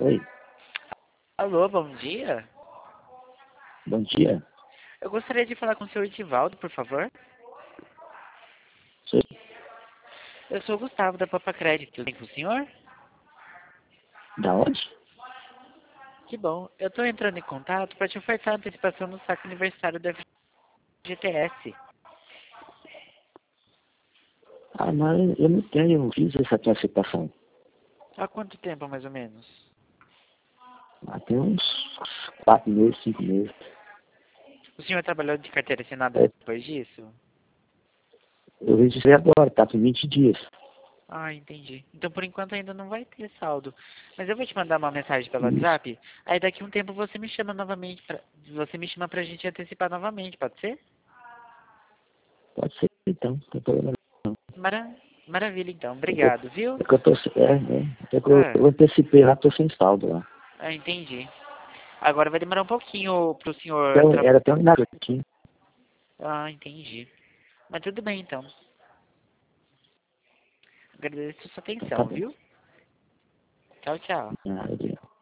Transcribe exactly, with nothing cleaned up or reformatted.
Oi, Alô, bom dia. bom dia. Eu gostaria de falar com o senhor Edivaldo, por favor. Sou Eu sou o Gustavo, da Papa Crédito. Tudo bem com o senhor? da onde? Que bom. Eu estou entrando em contato para te ofertar antecipação no saque aniversário da G T S. Ah, mas eu não tenho, eu não fiz essa antecipação. Há quanto tempo, mais ou menos? Ah, tem uns quatro meses, cinco meses. O senhor trabalhou de carteira assinada É, depois disso? eu registrei agora, tá com vinte dias. Ah, entendi. Então, por enquanto, ainda não vai ter saldo. Mas eu vou te mandar uma mensagem pelo Isso. WhatsApp. Aí, daqui a um tempo, você me chama novamente. Pra... Você me chama pra gente antecipar novamente, pode ser? Pode ser então, não tem problema não. Mara... Maravilha, então. É que eu, Obrigado, viu? é que eu tô, é, é, é que eu, Ah, eu antecipei lá, tô sem saldo lá. ah, entendi. Agora vai demorar um pouquinho pro senhor... Então, Tra... era até um aqui. Ah, entendi. Mas tudo bem, então. Agradeço a sua Tá atenção, bom. viu? Tchau, tchau. Ah,